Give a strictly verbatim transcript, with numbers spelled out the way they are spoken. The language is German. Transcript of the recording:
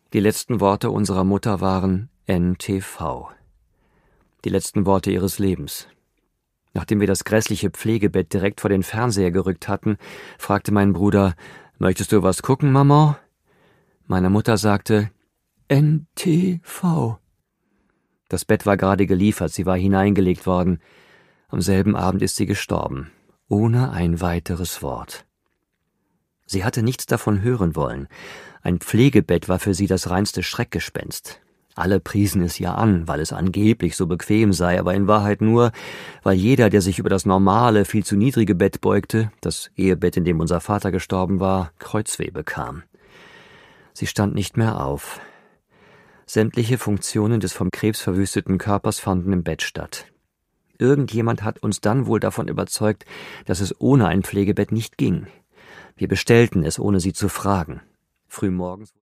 Die letzten Worte unserer Mutter waren N T V. Die letzten Worte ihres Lebens. Nachdem wir das grässliche Pflegebett direkt vor den Fernseher gerückt hatten, fragte mein Bruder, »Möchtest du was gucken, Maman?« Meine Mutter sagte, N T V. Das Bett war gerade geliefert, sie war hineingelegt worden. Am selben Abend ist sie gestorben, ohne ein weiteres Wort. Sie hatte nichts davon hören wollen. Ein Pflegebett war für sie das reinste Schreckgespenst. Alle priesen es ja an, weil es angeblich so bequem sei, aber in Wahrheit nur, weil jeder, der sich über das normale, viel zu niedrige Bett beugte, das Ehebett, in dem unser Vater gestorben war, Kreuzweh bekam. Sie stand nicht mehr auf. Sämtliche Funktionen des vom Krebs verwüsteten Körpers fanden im Bett statt. Irgendjemand hat uns dann wohl davon überzeugt, dass es ohne ein Pflegebett nicht ging. Wir bestellten es, ohne sie zu fragen. Frühmorgens